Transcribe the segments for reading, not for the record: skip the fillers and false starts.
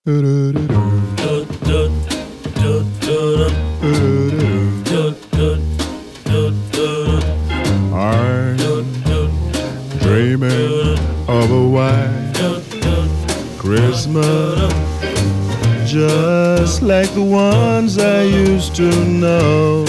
I'm dreaming of a white Christmas, just like the ones I used to know,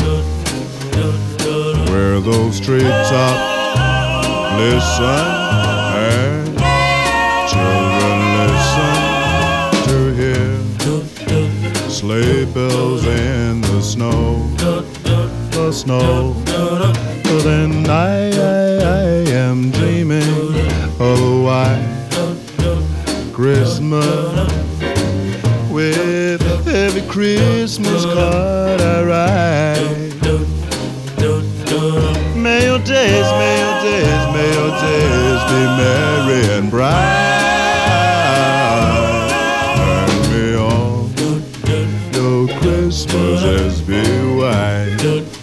where those treetops listen and children listen to hear sleigh bells in the snow, the snow. Then I am dreaming of a white Christmas, with every Christmas card I write. May your days, may your days, may your days be merry and bright, and may all your Christmases be white.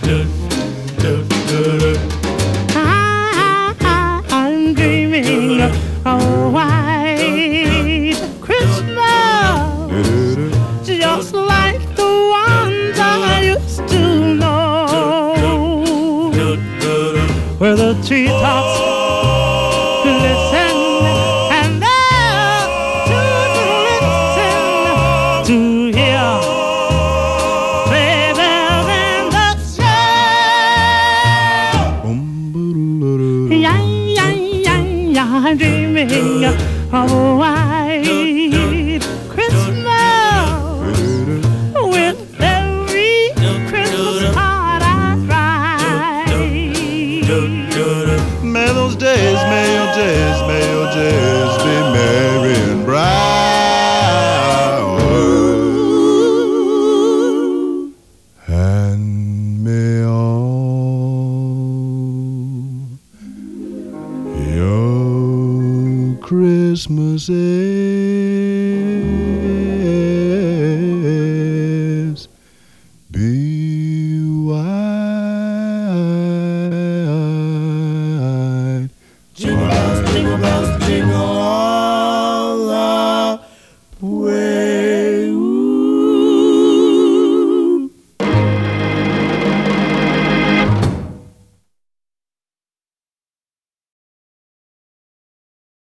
I'm dreaming of a white Christmas, just like the ones I used to know, where the treetops listen and the children listen to hear sleigh bells in the snow. I'm dreaming of a white Christmas, with every Christmas card I write. May those days, may your days, may your days be merry and bright, and may all your Christmases